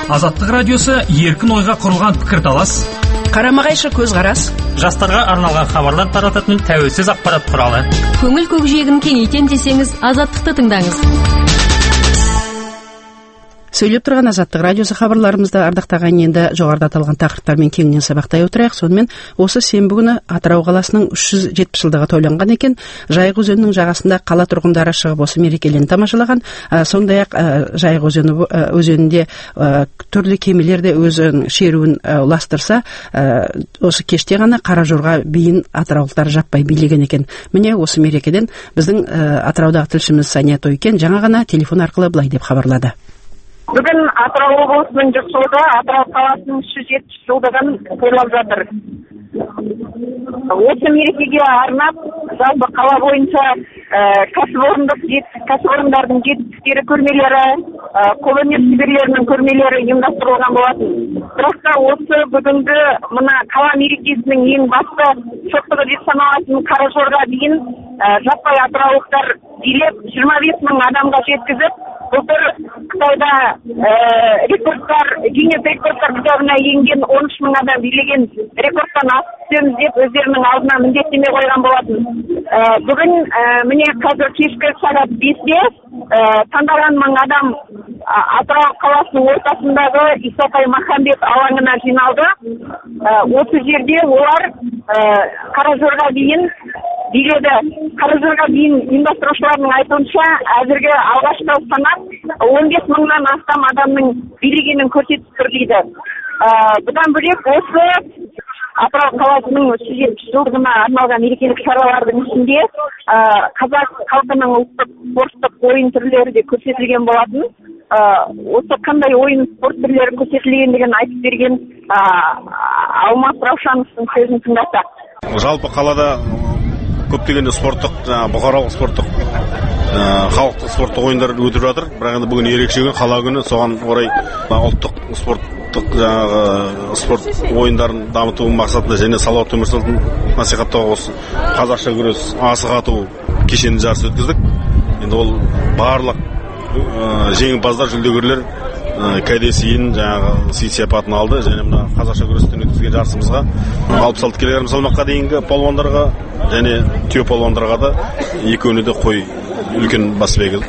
Азаттық радиосы еркін ойға құрылған пікірталас, қарама-қайшы көзқарас, жастарға арналған хабарлар тарататын тәуелсіз ақпарат құралы. Көңіл көкжиегін кеңейтем десеңіз, Азаттықты тыңдаңыз. Сөйлеп тұрған Азаттық радиосы хабарларымызда ардақтаған енді жоғарыда аталған тақырыптармен кеңінен сабақтай отырайық. Сонымен осы сенбі күні Атырау қаласының 370 жылдығы тойланған екен. Жайық өзенінің жағасында қала тұрғындары шығып осы мерекелерін тамашалаған. Сондай-ақ Жайық өзенінде түрлі кемелер де өзінің шеруін ұластырса, осы кеште ғана Қара Жорға биін атыраулықтар жаппай билеген екен. Міне осы мерекеден біздің Атыраудағы тілшіміз Сания Тойкен жаңа ғана телефон арқылы былай деп хабарлады. Бүгін Атырау облысының жұртшылығы Атырау қаласының 370 жылдығын тойлап жатыр. Осы мерекеге арнап жалпы қала бойынша кәсіпорындардың жетістіктері көрмелері, қолөнер шеберлерінің көрмелері ұйымдастырылған болатын. Бірақ та осы бүгінгі мына қала мерекесінің ең басты шоқтығы деп саналатын Қара Жорға биін жаппай атыраулықтар билеп 25 мың адамға жеткізіп, былтыр Қытайда Гиннес рекордтар кітабына енген 13 мың адам билеген рекордтан асып түсеміз деп өздерінің алдына міндеттеме қойған болатын. Бүгін міне қазір кешкі сағат 5-те таңдаған мың адам Атырау қаласының ортасындағы Исақай Махамбет алаңына жиналды. Осы жерде олар Қара Жорға биін биледі. Қара Жорға биін ұйымдастырушылардың айтуынша әзірге алғашқы санап 15 мыңнан астам адамның билегенін көрсетіп тұр дейді. Бұдан бөлек осы Атырау қаласының 370 жылдығына арналған мерекелік шаралардың ішінде қазақ халқының ұлттық спорттық ойын түрлері де көрсетілген болатын. Осы қандай ойын спорт түрлері көрсетілгендігін айтып берген Алмас Раушановтың сөзін тыңдасақ. Жалпы қалада көптеген спорттық, бұқаралық спорттық, халықтық спорттық ойындар өтіп жатыр. Бірақ енді бүгін ерекше күн, қала күні, соған орай ұлттық спорт ойындарын дамыту мақсатында және салауатты өмір салтын насихаттауға осы қазақша күрес, асық ату кешенді жарыс өткіздік. Енді ол барлық жеңімпаздар, жүлдегерлер кәдесейін сый-сияпатын алды және мына қазақша күрестен өткізген жарысымызға 66 кг салмаққа дейінгі палуандарға және түйе палуандарға да екеуіне де қой үлкен бас бәйге.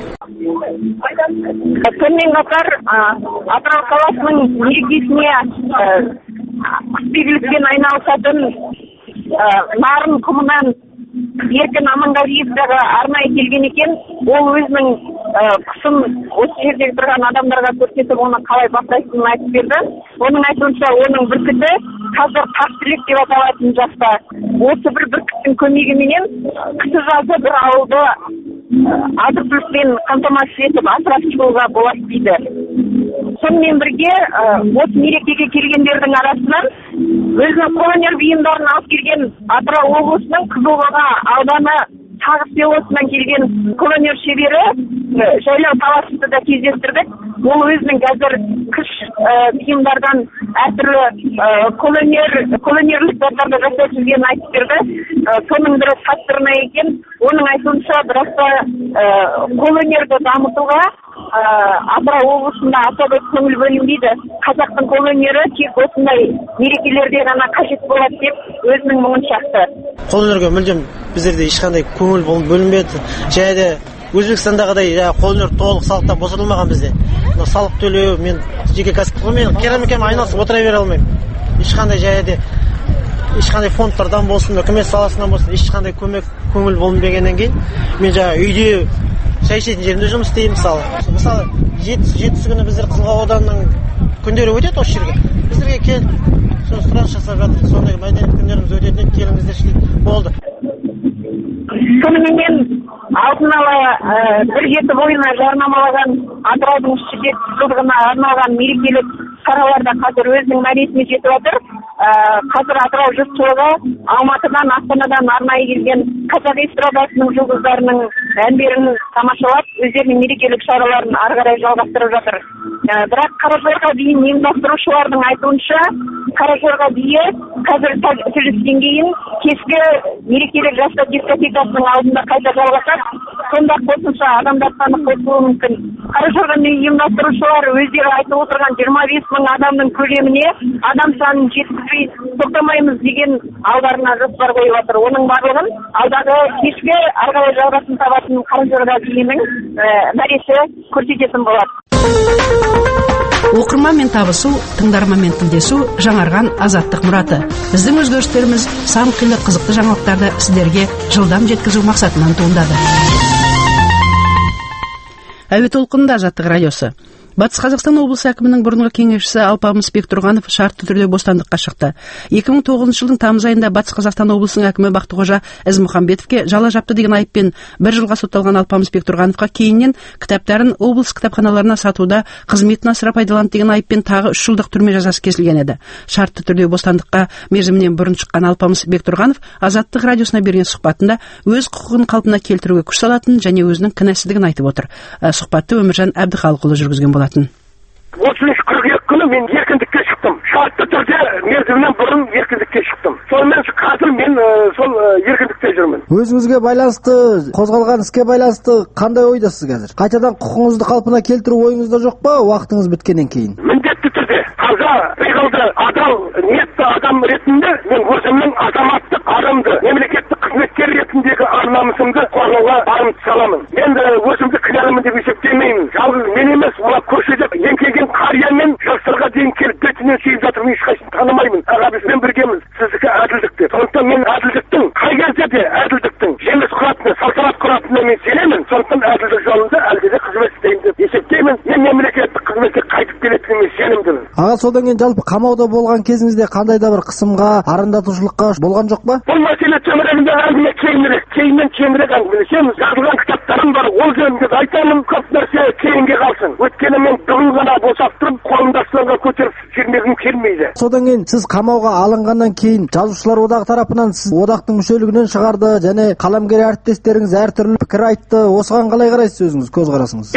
Сонымен қатар Атырау қаласының мерекесіне құсбегілікпен айналысатын нарын құмынан Еркін Аманғалиевтағы арнайы келген екен. Ол өзінің құсын осы жердегі тұрған адамдарға көрсетіп, оны қалай бақылайтынын айтып берді. Оның айтуынша, оның бүркіті қазір Тақтілек деп аталатын жаста. Осы бір бүркіттің көмегіменен кісі жазы бір ауылды азық-түлікпен қамтамасыз етіп асырап шығуға болады дейді. Сонымен бірге осы мерекеге келгендердің арасынан өзінің қолөнер бұйымдарын алып келген Атырау облысының Қызылқоға ауданы Сағыз селосынан келген қолөнер шебері Жайлау Таласовты да кездестірдік. Ол өзінің қазір қыш бұйымдардан әртүрлі қолөнерлік заттарды жасап жүргенін айтып берді. Соның бірі саттырма екен. Оның айтуынша бірақта қолөнерді дамытуға Атырау облысында аса көп көңіл бөлінбейді. Қазақтың қолөнері тек осындай мерекелерде ғана қажет болады деп өзінің мұңын шақты. Қолөнерге мүлдем біздерде ешқандай көңіл бөлінбеді. Және де Өзбекстандағыдай қолөнер толық салықтан босатылмаған бізде. Салық төлеу, мен жеке кәсіп қой, мен керамикамен айналысып отыра бере алмаймын. Ешқандай фондтардан болсын, үкімет саласынан болсын, ешқандай көңіл бөлінбегеннен кейін мен үйде шай ішетін жерімде жұмыс істеймін. Мысалы, жетісі күні біздер Қызылқоға ауданының күндері өтеді осы жерге. Біздерге келіп, сұраныс жасап жатыр. Сондай мәдениет күндеріміз өтетін, келіңіздер дейді. Болды. Сонымен алдын ала бір жеті бойына жарнамалаған Атыраудың 370 жылдығына арналған мерекелік шараларда қазір өзінің мәресіне жетіп жатыр. қазір атырау жұртшылығы Алматыдан, Астанадан арнайы келген қазақ эстрадасының жұлдыздарының әндерін тамашалап, өздерінің мерекелік шараларын ары қарай жалғастырып жатыр. Бірақ Қаражорға биін ұйымдастырушылардың айтуынша, Қаражорға биі қазір үзілістен кейін кешкі мерекелік жастар дискотекасының алдында қайта жалғасады. Сонда қосымша адамдар саны қосылуы мүмкін. Қаражорға биін ұйымдастырушылар өздері айтып отырған 25 мың адамның көлеміне адам санын жеткізбей тоқтамаймыз деген алдарына жоспар қойып отыр. Оның барлығын алдағы кешкі ары қарай жалғасын табатын Қаражорға биінің мәресі көрсететін болады. Оқырманмен табысу, тыңдарманмен тілдесу жаңарған азаттық мұраты. Біздің өзгерістеріміз сан қилы қызықты жаңалықтарды сіздерге жылдам жеткізу мақсатынан туындады. Әуе толқынында Азаттық радиосы. Батыс Қазақстан облысы әкімінің бұрынғы кеңесшісі Алпамыс Бектұрғанов шартты түрде бостандыққа шықты. 2009 жылдың тамыз айында Батыс Қазақстан облысының әкімі Бақтықожа Ізмұхамбетовке жала жапты деген айыппен 1 жылға сотталған Алпамыс Бектұрғановқа кейіннен кітаптарын облыс кітапханаларына сатуда қызметін асыра пайдаланды деген айыппен тағы 3 жылдық түрме жазасы кесілген еді. Шартты түрде бостандыққа мерзімінен бұрын шыққан Алпамыс Бектұрғанов Азаттық радиосына берген сұхбатында өз құқығын қалпына келтіруге күш салатынын және өзінің кінәсіздігін айтып отыр. Сұхбатты Өміржан Әбдіхалықұлы жүргізген болатын. 30 қыркүйек күні мен еркіндікке шықтым. Шартты түрде мерзімінен бұрын еркіндікке шықтым. Сонымен қазір мен сол еркіндікте жүрмін. Өзіңізге байланысты, қозғалған іске байланысты қандай ойдасыз қазір? Қайтадан құқығыңызды қалпына келтіру ойыңызда жоқ па, уақытыңыз біткеннен кейін? Міндетті түрде таза, пиғылды, адал, ниетті адам ретінде мен өзімнің азаматтық арымды, мемлекеттік қызметкер ретіндегі ар-намысымды қорғауға барымды саламын. Мен өзімді кінәлімін деп есептемеймін. Жалғыз мен емес, олар көшеде еңкейген қария мен жастарға дейін келіп бетінен сүйіп жатырмын, ешқайсысын танымаймын. Аға, бізбен біргеміз. Сіздікі әділдікте. Сондықтан мен әділдіктің, қай кезде де әділдіктің жеміс құратыны, салтанат құратынына мен сенемін. Сондықтан әділдік жолында әлде де қызмет істеймін деп есептеймін. Мен мемлекеттік қызметке қайтып келетініне сенімдімін. Аға, содан кейін жалпы қамауда болған кезіңізде қандай да бір қысымға, арандатушылыққа болған жоқ па? Бұл мәселе төңірегінде әңгіме кейінірек әңгімелесеміз. Жазылған кітаптарым бар, ол жөнінде айтамын. Көп нәрсе кейінге қалсын. Өйткені мен бүгін ғана босап тұрып, қолымды аспанға көтеріп жүрмегім келмейді. Содан кейін сіз қамауға алынғаннан кейін жазушылар одағы тарапынан сіз одақтың мүшелігінен шығарды және қаламгер әріптестеріңіз әртүрлі пікір айтты. Осыған қалай қарайсыз өзіңіз, көзқарасыңыз?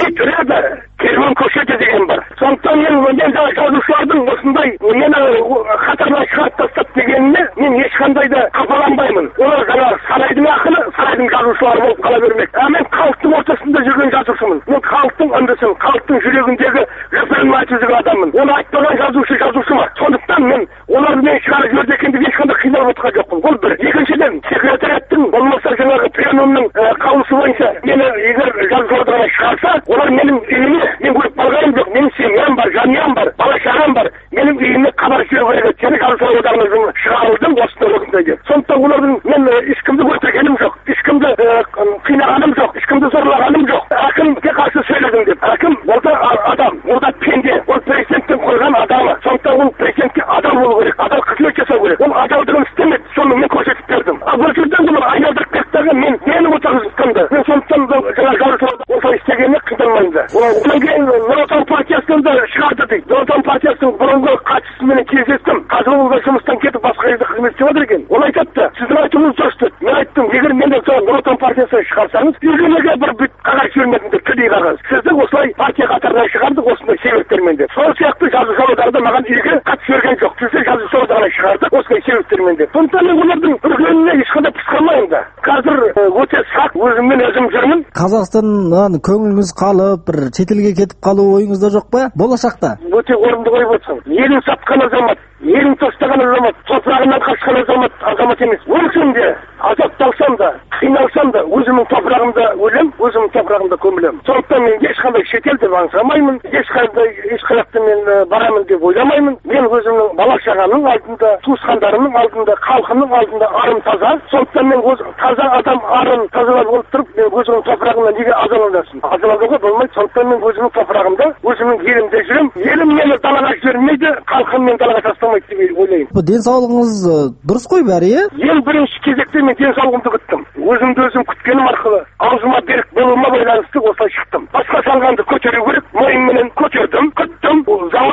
Керуен көшеті деген бар. Сондықтан мен жазушылардың осындай мені қатарынан шығарып тастап дегеніне мен ешқандай да қапаланбаймын. Олар жаңа сарайдың ақыны, сарайдың жазушылары болып қала бермек. Мен халықтың ортасында жүрген жазушымын. Мен халықтың үндісін, халықтың жүрегіндегі жапырын айтып жүрген адаммын. Оны айтпаған жазушы ма? Сондықтан мен олармен шығарып жіберді екен деп ешқандай қиналып отырған жоқпын. Бұл бір. Екіншіден, секретариаттың болмаса жаңағы пленумның қаулысы бойынша мені егер жазушылардан шығарса, олар менің үйіме мен көріп қалғаным жоқ. Менің семьям бар, жанұям бар, бала-шағам бар. Менің үйіме хабар жіберу керек. Сені жазушылар одағына шығарылдым осындай деп. Сондықтан олардың мен ешкімді өлтіргенім жоқ, ешкімді қинағаным жоқ, ешкімді зорлағаным жоқ. Әкімге қарсы сөйледім деп. Әкім ол да адам, ол да пенде, ол президенттің қойған адамы. Сондықтан ол президентке адал болу керек, адал қызмет жасау керек. Ол адалдығын істемеді, соны мен көрсетіп бердім. Бұл жерден бұлар айналдырып кетті, мені отырғызды. Мен сондықтан жаңа жазушылар осылай істегеніне қиналмаймын да. Одан кейін Нұр Отан партиясынан да шығарды дейді. Нұр Отан партиясының бұрынғы хатшысымен кездестім. Қазір ол жұмыстан кетіп басқа жерде қызмет істеп жатыр екен. Ол айтады, сіздің айтуыңыз дұрыс деді. Мен айттым, егер мен Нұр Отан партиясынан шығарсаңыз, үйленуге бір қағаз жібермедіңдер, кедей қағаз. Сізді осылай партия қатарынан шығардық осындай себептермен деп. Сол сияқты жазушылар одағы да маған үйге қатысып берген жоқ. Сізді жазушылар одағына шығардық осындай себептермен деп. Сондықтан мен олардың үргеніне ешқандай пысқырмаймын да. Қазір өте сақ өзіммен өзім жүрмін. Қазақстаннан көңіліңіз қалып, бір шетелге кетіп қалу ойыңызда жоқ па? Болашақта? Өте орынды қойып отырсың. Елін сатқан азамат, елін тастаған азамат, топырағынан қашқан азамат емес. Өлсем де, азапталсам да, қиналсам да, өзімнің топырағымда өлем, өзімнің топырағымда көмілем. Сондықтан мен ешқандай шетел деп аңсамаймын, ешқаяқты мен барамын деп ойламаймын. Мен өзімнің бала-шағамның алдында, туысқандарымның алдында, халқымның алдында арым таза. Сондықтан мен таза адам арым тазалап болып тұрып, мен өзімнің топырағымда неге азаланасың? Азалануға болмайды. Сондықтан мен өзімнің топырағымда, өзімнің елімде жүрем. Елім мені далаға жібермейді, халқым мен далаға тастамайды деп ойлаймын. Денсаулығыңыз дұрыс қой бәрі, иә? Ең бірінші кезекте мен денсаулығымды күттім. Өзімді өзім күткенім арқылы аузыма берік болуыма байланысты осылай шықтым. Басқа салғанды көтеру керек, мойынменен көтердім, күттім. Зауыт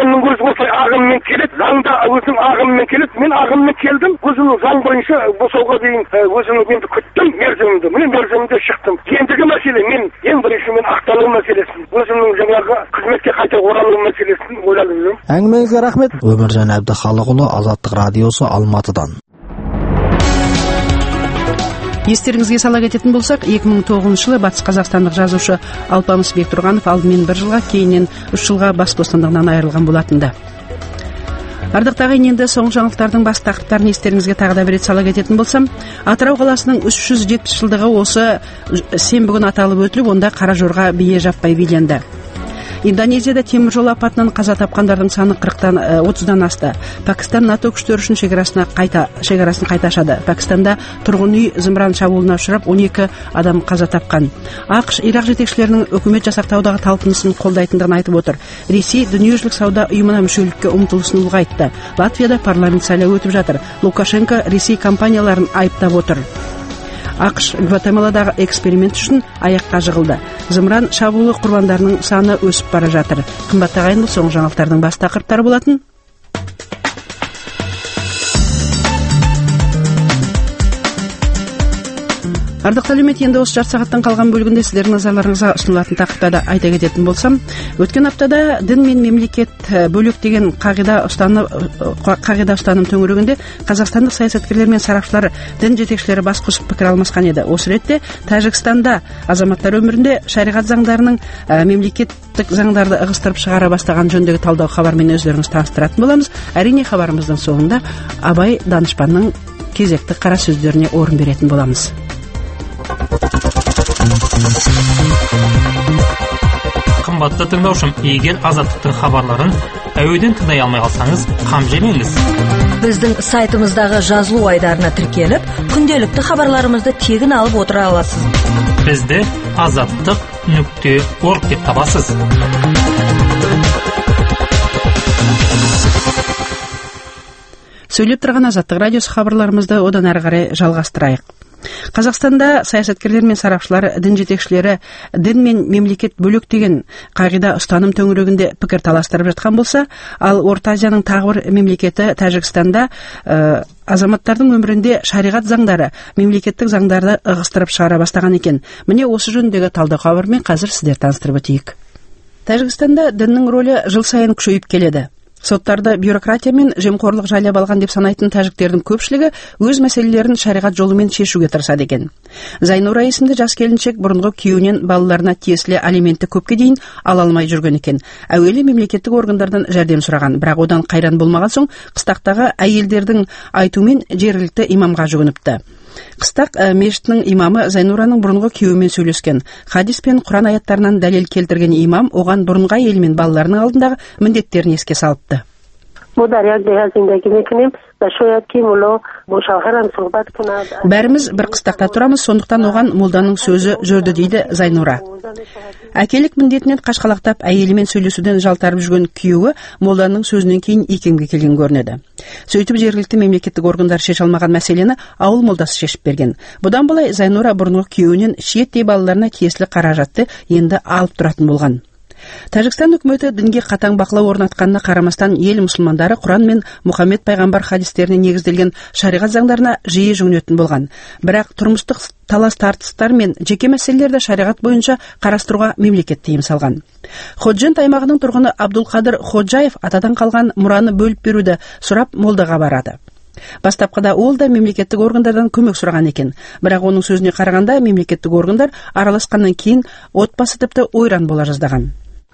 законның өзі осылай ағыммен келеді, заңда өзінің ағыммен келеді. Мен ағыммен келдім, өзінің заң бойынша босауға дейін өзінің енді күттім мерзімімді. Міне мерзімімде шықтым. Ендігі мәселе мен ең бірінші мен ақталу мәселесін, өзімнің жаңағы қызметке қайта оралу мәселесін ойлап жүрмін. Әңгімеңізге рахмет. Өміржан Әбдіхалықұлы, Азаттық радиосы, Алматыдан. Естеріңізге сала кететін болсақ, 2009 жылы батыс қазақстандық жазушы Алпамыс Бектұрғанов алдымен 1 жылға, кейіннен 3 жылға бас бостандығынан айырылған болатынды. Ардақтағы енді соңғы жаңалықтардың бас тақырыптарын естеріңізге тағы да бір рет сала кететін болсам, Атырау қаласының 370 жылдығы осы сенбі күні аталып өтіліп, онда қара жорға бие жаппай биленді. Индонезияда темір жол апатынан қаза тапқандардың саны 30-дан асты. Пакистан НАТО күштері үшін шекарасын қайта ашады. Пакистанда тұрғын үй зымыран шабуылына ұшырап 12 адам қаза тапқан. ақш Ирақ жетекшілерінің үкімет жасақтаудағы талпынысын қолдайтындығын айтып отыр. Ресей дүниежүзілік сауда ұйымына мүшелікке ұмтылысын ұлғайтты. Латвияда парламент сайлауы өтіп жатыр. Лукашенко Ресей компанияларын айыптап отыр. ақш Гватемаладағы эксперимент үшін аяққа жығылды. Зымыран шабуылы құрбандарының саны өсіп бара жатыр. Қымбатты ағайын, бұл соңғы жаңалықтардың бас тақырыптары болатын. Ардақты әлеумет, енді осы жарты сағаттан қалған бөлігінде сіздердің назарларыңызға ұсынылатын тақырыптарды айта кететін болсам, өткен аптада дін мен мемлекет бөлек деген қағида ұстаным төңірегінде қазақстандық саясаткерлер мен сарапшылар, дін жетекшілері бас қосып пікір алмасқан еді. Осы ретте Тәжікстанда азаматтар өмірінде шариғат заңдарының мемлекеттік заңдарды ығыстырып шығара бастаған жөніндегі талдау хабармен өздеріңіз таныстыратын боламыз. Әрине, хабарымыздың соңында Абай данышпанның кезекті қара сөздеріне орын беретін боламыз. Қымбатты тыңдаушым, егер Азаттықтың хабарларын әуеден тыңдай алмай қалсаңыз, қам жемеңіз. Біздің сайтымыздағы жазылу айдарына тіркеліп, күнделікті хабарларымызды тегін алып отыра аласыз. Бізді azаттық.org деп табасыз. Сөйлеп тұрған Азаттық радиосы хабарларымызды одан әрі қарай жалғастырайық. Қазақстанда саясаткерлер мен сарапшылар, дін жетекшілері дін мен мемлекет бөлек деген қағида ұстаным төңірегінде пікір таластырып жатқан болса, ал Орта Азияның тағы бір мемлекеті Тәжікстанда азаматтардың өмірінде шариғат заңдары мемлекеттік заңдарды ығыстырып шығара бастаған екен. Міне осы жөніндегі талдау хабармен қазір сіздер таныстырып өтейік. Тәжікстанда діннің рөлі жыл сайын күшейіп келеді. Соттарды бюрократия мен жемқорлық жайлап алған деп санайтын тәжіктердің көпшілігі өз мәселелерін шариғат жолымен шешуге тырысады екен. Зайнура есімді жас келіншек бұрынғы күйеуінен балаларына тиесілі алиментті көпке дейін ала алмай жүрген екен. Әуелі мемлекеттік органдардан жәрдем сұраған, бірақ одан қайран болмаған соң қыстақтағы әйелдердің айтуымен жергілікті имамға жүгініпті. Қыстақ мешітінің имамы Зайнураның бұрынғы күйеуімен сөйлескен. Хадис пен Құран аяттарынан дәлел келтірген имам оған бұрынғы әйелі мен балаларының алдындағы міндеттерін еске салыпты. Бәріміз бір қыстақта тұрамыз, сондықтан оған молданың сөзі жүрді дейді Зайнура. Әкелік міндетінен қашқалақтап әйелімен сөйлесуден жалтарып жүрген күйеуі молданың сөзінен кейін икемге келген көрінеді. Сөйтіп жергілікті мемлекеттік органдар шеше алмаған мәселені ауыл молдасы шешіп берген. Бұдан былай Зайнура бұрынғы күйеуінен шиеттей балаларына тиесілі қаражатты енді алып тұратын болған. Тәжікстан үкіметі дінге қатаң бақылау орнатқанына қарамастан ел мұсылмандары Құран мен Мұхаммед пайғамбар хадистеріне негізделген шариғат заңдарына жиі жүгінетін болған. Бірақ тұрмыстық талас тартыстар мен жеке мәселелерді шариғат бойынша қарастыруға мемлекет тыйым салған. Ходжент аймағының тұрғыны Абдулқадыр Ходжаев атадан қалған мұраны бөліп беруді сұрап молдаға барады. Бастапқыда ол да мемлекеттік органдардан көмек сұраған екен. Бірақ оның сөзіне қарағанда мемлекеттік органдар араласқаннан кейін отбасы тіпті ойран бола жаздаған.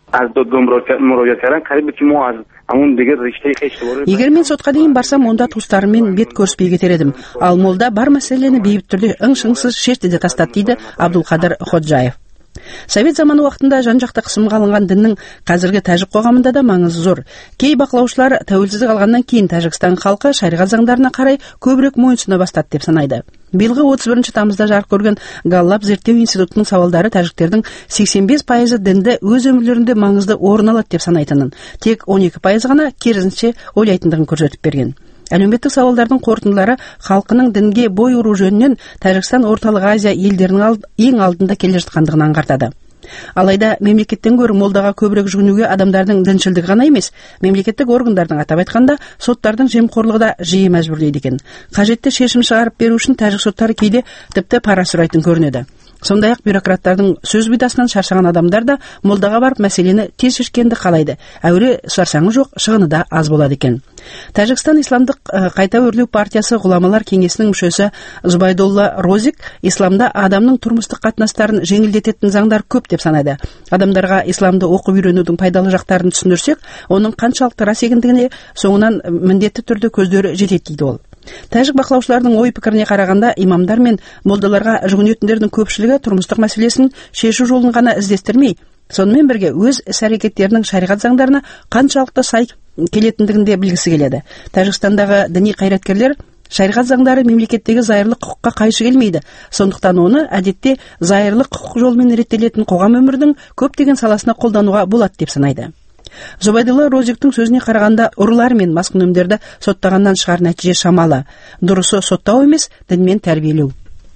Егер мен сотқа дейін барсам, онда туыстарыммен бет көріспей кетер едім. Ал молда бар мәселені бейбіт түрде ың-шыңсыз шешті де тастады дейді Абдулқадыр Ходжаев. Совет заманы уақытында жан-жақты қысымға алынған діннің қазіргі тәжік қоғамында да маңызы зор. Кей бақылаушылар тәуелсіздік алғаннан кейін Тәжікстан халқы шариғат заңдарына қарай көбірек мойынсұна бастады деп санайды. Биылғы 31 тамызда жарық көрген Галлап зерттеу институтының сауалдары тәжіктердің 85% дінді өз өмірлерінде маңызды орын алады деп санайтынын, тек 12% ғана керісінше ойлайтындығын көрсетіп берген. Әлеуметтік сауалдардың қорытындылары халқының дінге бой ұру жөнінен Тәжікстан Орталық Азия елдерінің ең алдында келе жатқандығын аңғартады. Алайда мемлекеттен гөрі молдаға көбірек жүгінуге адамдардың діншілдігі ғана емес, мемлекеттік органдардың, атап айтқанда соттардың жемқорлығы да жиі мәжбүрлейді екен. Қажетті шешім шығарып беру үшін тәжік соттары кейде тіпті пара сұрайтын көрінеді. Сондай-ақ бюрократтардың сөз бидасынан шаршаған адамдар да молдаға барып мәселені тез шешкенді қалайды. Әуре сарсаңы жоқ, шығыны да аз болады екен. Тәжікстан исламдық қайта өрлеу партиясы ғұламалар кеңесінің мүшесі Зубайдулла Розик исламда адамның тұрмыстық қатынастарын жеңілдететін заңдар көп деп санайды. Адамдарға исламды оқып үйренудің пайдалы жақтарын түсіндірсек, оның қаншалықты рас екендігіне соңынан міндетті түрде көздері жетеді дейді ол. Тәжік бақылаушылардың ой пікіріне қарағанда, имамдар мен молдаларға жүгінетіндердің көпшілігі тұрмыстық мәселесін шешу жолын ғана іздестірмей, сонымен бірге өз іс-әрекеттерінің шариғат заңдарына қаншалықты сай келетіндігін де білгісі келеді. Тәжікстандағы діни қайраткерлер шариғат заңдары мемлекеттегі зайырлы құқыққа қайшы келмейді. Сондықтан оны әдетте зайырлы құқық жолымен реттелетін қоғам өмірінің көптеген саласына қолдануға болады деп санайды. Зубайдулла Розиктің сөзіне қарағанда, ұрылар мен маскүнемдерді соттағаннан шығар нәтиже шамалы. Дұрысы соттау емес, дінмен тәрбиелеу.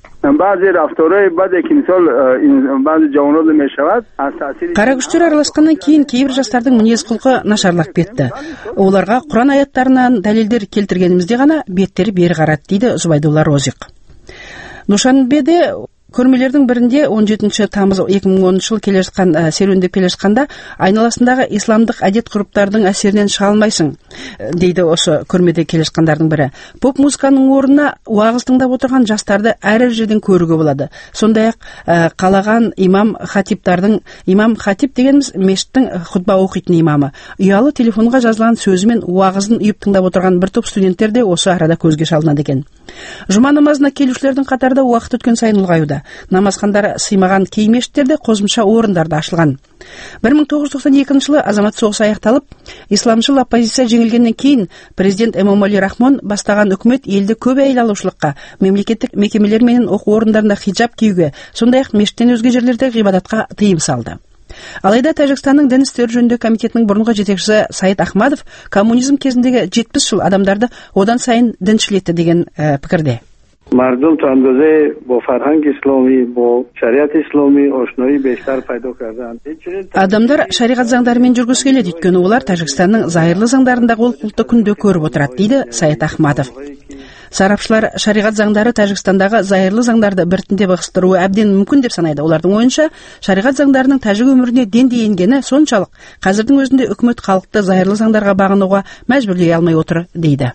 Қара күштер араласқаннан кейін кейбір жастардың мінез құлқы нашарлап кетті. Оларға Құран аяттарынан дәлелдер келтіргенімізде ғана беттері бері қарады дейді Зубайдулла Розик. Душанбеде көрмелердің бірінде 17 тамыз 2010 жыл келе жатқан серуендеп келе жатқанда айналасындағы исламдық әдет-ғұрыптардың әсерінен шыға алмайсың, дейді осы көрмеде келе жатқандардың бірі. Поп музыканың орнына уағыз тыңдап отырған жастарды әр жерден көруге болады. Сондай-ақ қалаған имам хатип дегеніміз мешіттің хутба оқитын имамы. Ұялы телефонға жазылған сөзімен уағызын үйіп тыңдап отырған бір топ студенттер де осы арада көзге шалынады екен. Жұма намазына келушілердің қатарда уақыт өткен сайын ұлғаюда. Намазхандары сыймаған кей мешіттерде қосымша орындарда ашылған. 1992 жылы азамат соғысы аяқталып, исламшыл оппозиция жеңілгеннен кейін президент Эмомали Рахмон бастаған үкімет елді көп әйел алушылыққа, мемлекеттік мекемелер мен оқу орындарында хиджаб киюге, сондай-ақ мешіттен өзге жерлерде ғибадатқа тыйым салды. Алайда Тәжікстанның дін істері жөніндегі комитетінің бұрынғы жетекшісі Саид Ахмадов коммунизм кезіндегі 70 жыл адамдарды одан сайын діншіл етті деген пікірде. مردم تا اندازه با فرهنگ اسلامی با شریعت اسلامی آشنایی بیشتر پیدا کردند. Адамдар шариғат заңдарымен жүргісі келеді, өйткені олар Тәжікстанның зайырлы заңдарындағы олқылықты күнде көріп отырады, дейді Саид Ахмадов. Сарапшылар шариғат заңдары Тәжікстандағы зайырлы заңдарды біртіндеп ығыстыруы әбден мүмкін деп санайды. Олардың ойынша, шариғат заңдарының тәжік өміріне дендей енгені соншалық, қазірдің өзінде үкімет халықты зайырлы заңдарға бағынуға мәжбүрлей алмай отыр, дейді.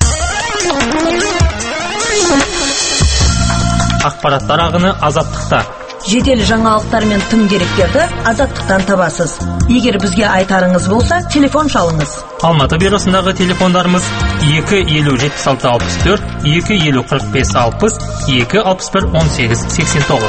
Ақпараттар ағыны азаттықта. Жедел жаңалықтар мен тың деректерді азаттықтан табасыз. Егер бізге айтарыңыз болса, телефон шалыңыз. Алматы бюросындағы телефондарымыз 250-76-64, 250-45-60, 261-18-89.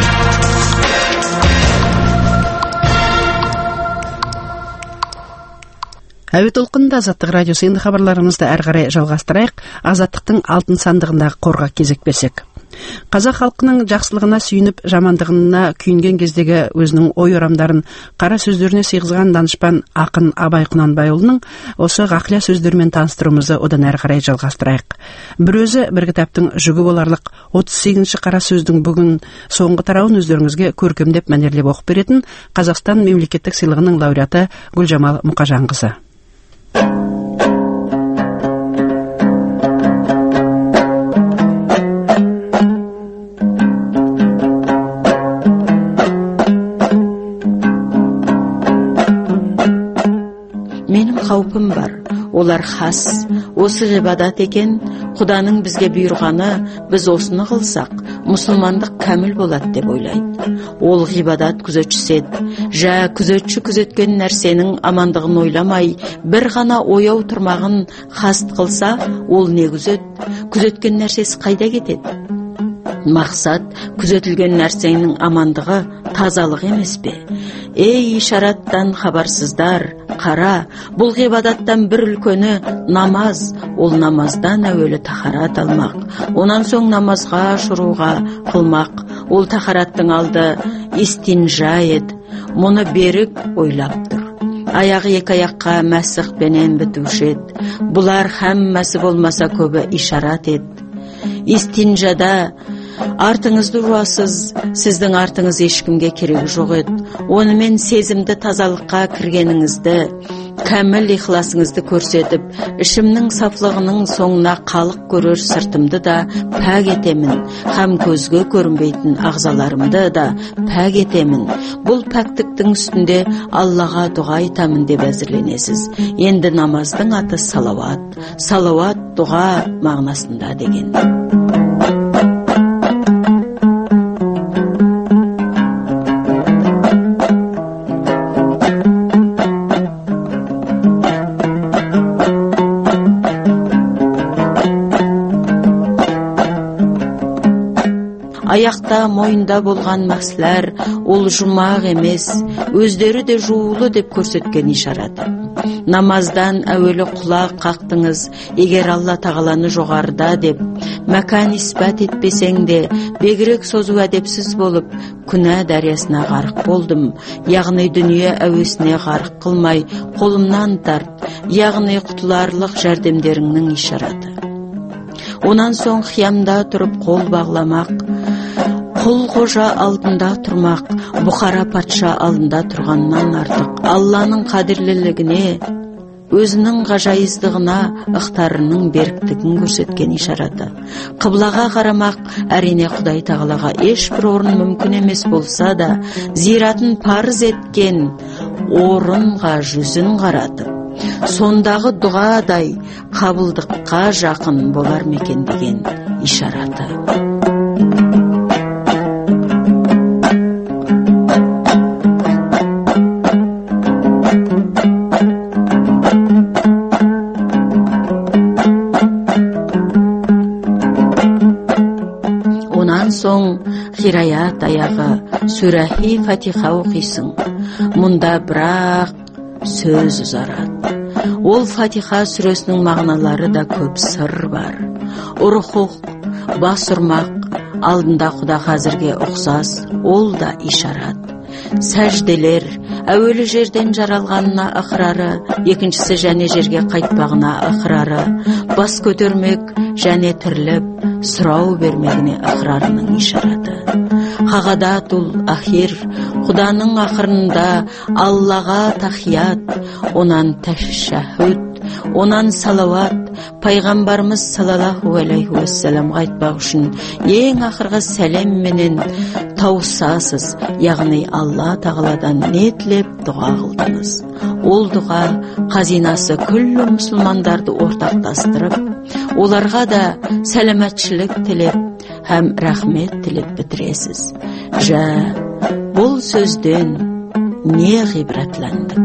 Әуе толқынында Азаттық радиосы. Енді хабарларымызды әрі қарай жалғастырайық. Азаттықтың алтын сандығындағы қорға кезек берсек. Қазақ халқының жақсылығына сүйініп, жамандығына күйінген кездегі өзінің ой орамдарын қара сөздеріне сыйғызған данышпан ақын Абай Құнанбайұлының осы ғақлия сөздерімен таныстыруымызды одан әрі қарай жалғастырайық. Бір өзі бір кітаптың жүгі боларлық 38-ші қара сөздің бүгін соңғы тарауын өздеріңізге көркемдеп мәнерлеп оқып беретін Қазақстан мемлекеттік сыйлығының лауреаты Гүлжамал Мұқажанқызы. Менің қаупім бар, олар хас, осы ғибадат екен, Құданың бізге бұйырғаны, біз осыны қылсақ, мұсылмандық кәміл болады деп ойлайды. Ол ғибадат күзетшісі еді. Жә, күзетші күзеткен нәрсенің амандығын ойламай, бір ғана ояу тұрмағын хаст қылса, ол не күзет? Күзеткен нәрсесі қайда кетеді? Мақсат, күзетілген нәрсенің амандығы тазалық емес пе? Ей ишараттан хабарсыздар, қара, бұл ғибадаттан бір үлкені намаз, ол намаздан әуелі тахарат алмақ, онан соң намазға шыруға қылмақ, ол тахараттың алды истинжа еді, мұны берік ойлап тұр. Аяғы екі аяққа мәсіқ бенен бітуші еді, бұлар хәммәсі болмаса көбі ишарат еді. Истинжада артыңызды жуасыз, сіздің артыңыз ешкімге керегі жоқ еді. Онымен сезімді тазалыққа кіргеніңізді, кәміл ихласыңызды көрсетіп, ішімнің сафлығының соңына қалық көрер сыртымды да пәк етемін, һәм көзге көрінбейтін ағзаларымды да пәк етемін. Бұл пәктіктің үстінде Аллаға дұға айтамын деп әзірленесіз. Енді намаздың аты салауат. Салауат дұға мағынасында деген. Аяқта, мойында болған мәсләр, ол жұмақ емес, өздері де жуылы деп көрсеткен ишараты. Намаздан әуелі құлақ қақтыңыз, егер Алла тағаланы жоғарыда деп, мәкан испат етпесең де, бегірек созу әдепсіз болып, күнә дәресіне ғарық болдым, яғни дүние әуесіне ғарық қылмай, қолымнан тарт, яғни құтыларлық жәрдемдеріңнің ишараты. Онан соң қиямда тұрып қол бағламақ, құл қожа алдында тұрмақ, Бұхара патша алдында тұрғаннан артық. Алланың қадірлілігіне, өзінің ғажайыздығына, ықтарының беріктігін көрсеткен ишараты. Қыблаға қарамақ, әрине Құдай тағалаға ешбір орын мүмкін емес болса да, зиратын парыз еткен орынға жүзін қаратып, сондағы дұғадай қабылдыққа жақын болар мекен деген ишараты. Онан соң хираят аяғы сүрәхи фатиха оқисың. Мұнда бірақ сөз ұзарады. Ол фатиха сүресінің мағыналары да көп сыр бар. Ұрхуқ, бас ұрмақ, алдында Құда қазірге ұқсас, ол да ишарат. Сәжделер, әуелі жерден жаралғанына ықырары, екіншісі және жерге қайтпағына ықырары, бас көтермек және тіріліп, сұрау бермегіне ықырарының ишараты. Хағадатул ахир, Құданың ақырында Аллаға тахият, онан тәшәһүд, онан салауат, пайғамбарымыз саллаллаху алейхи уассаламға айтпақ үшін ең ақырғы сәлем менен тауысасыз, яғни Алла тағаладан не тілеп дұға қылдыңыз. Ол дұға қазинасы күллі мұсылмандарды ортақтастырып, оларға да сәлемәтшілік тілеп, һәм рахмет тілеп бітіресіз. Бұл сөзден не ғибратландық?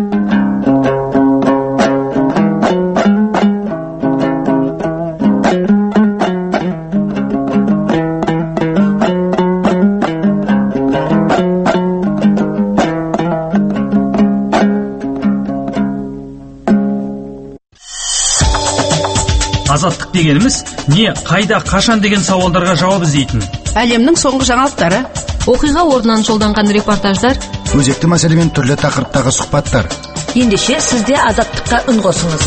Азаттық дегеніміз не, қайда, қашан деген сауалдарға жауап іздейтін. Әлемнің соңғы жаңалықтары, оқиға орнынан жолданған репортаждар, өзекті мәселемен түрлі тақырыптағы сұхбаттар. Ендеше сізде азаттыққа үн қосыңыз.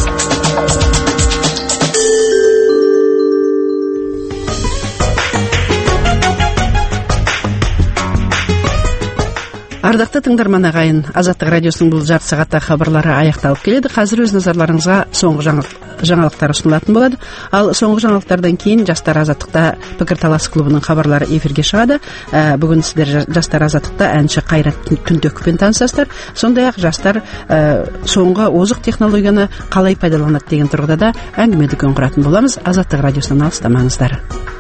Ардақты тыңдарман ағайын, Азаттық радиосының бұл жарты сағатта хабарлары аяқталып келеді. Қазір өз назарларыңызға соңғы жаңалықтар ұсынылатын болады. Ал соңғы жаңалықтардан кейін Жастар Азаттықта пікірталас клубының хабарлары эфирге шығады. Бүгін сіздер Жастар Азаттықта әнші Қайрат Түнтөкпен танысасыздар. Сондай-ақ жастар соңғы озық технологияны қалай пайдаланады деген тұрғыда да әңгіме дүкен құратын боламыз. Азаттық радиосынан алыстамаңыздар.